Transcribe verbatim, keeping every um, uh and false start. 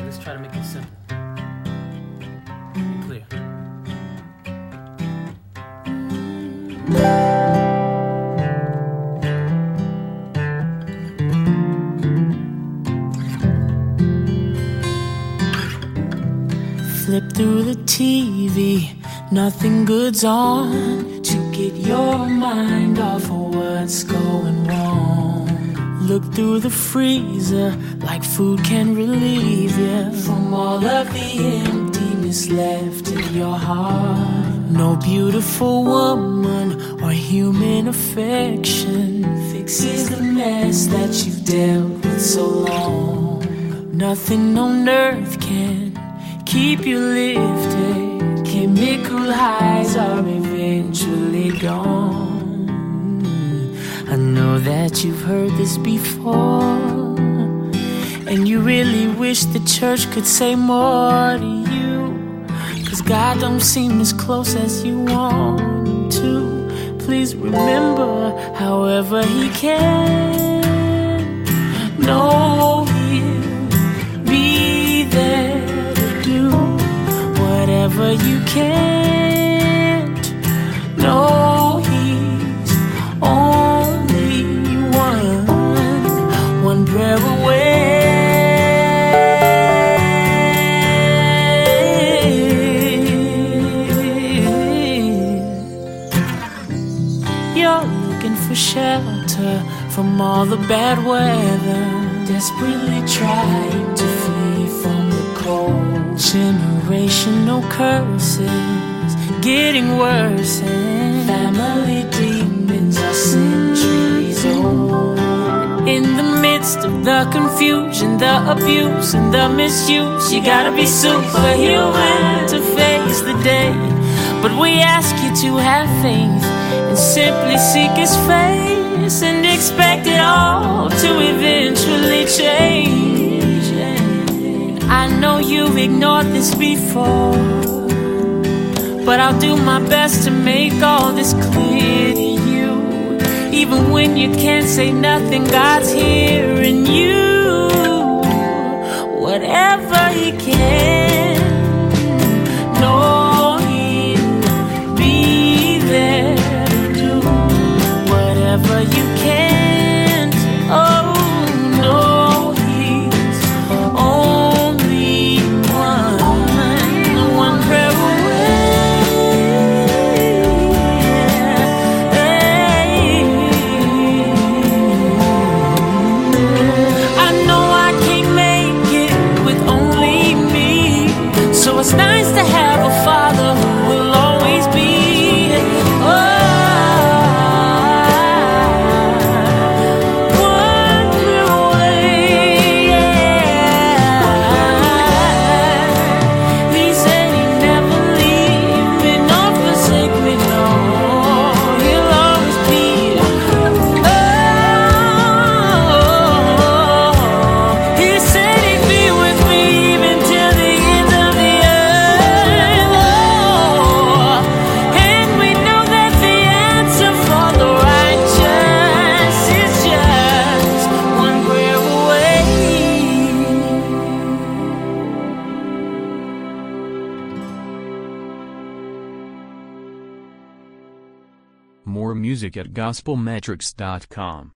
let's try to make it simple and clear. Flip through the T V, nothing good's on to get your mind off of what's going wrong. Look through the freezer like food can relieve you from all of the emptiness left in your heart. No beautiful woman or human affection fixes the mess that you've dealt with so long. Nothing on earth can keep you lifted. Chemical highs are eventually gone. I know that you've heard this before, and you really wish the church could say more to you, 'cause God don't seem as close as you want him to. Please remember, however he can, know he'll be there to do whatever you can't. No, he's only one, one prayer away. You're looking for shelter from all the bad weather, desperately trying to flee from the cold. Generational curses getting worse, and family demons are centuries old. In the midst of the confusion, the abuse and the misuse, you gotta be superhuman to face the day. But we ask you to have faith and simply seek his face and expect it all to eventually change. I know you've ignored this before, but I'll do my best to make all this clear to you. Even when you can't say nothing, God's hearing you. Whatever he can, know he'll be there to do whatever you can't. Oh, no, he's only one, one prayer it's nice to have a father who will always be oh, one away, yeah. He said he'd never leave me nor forsake me, no. He'll always be oh, he said he'd be with me even till the end of the More music at gospel metrics dot com.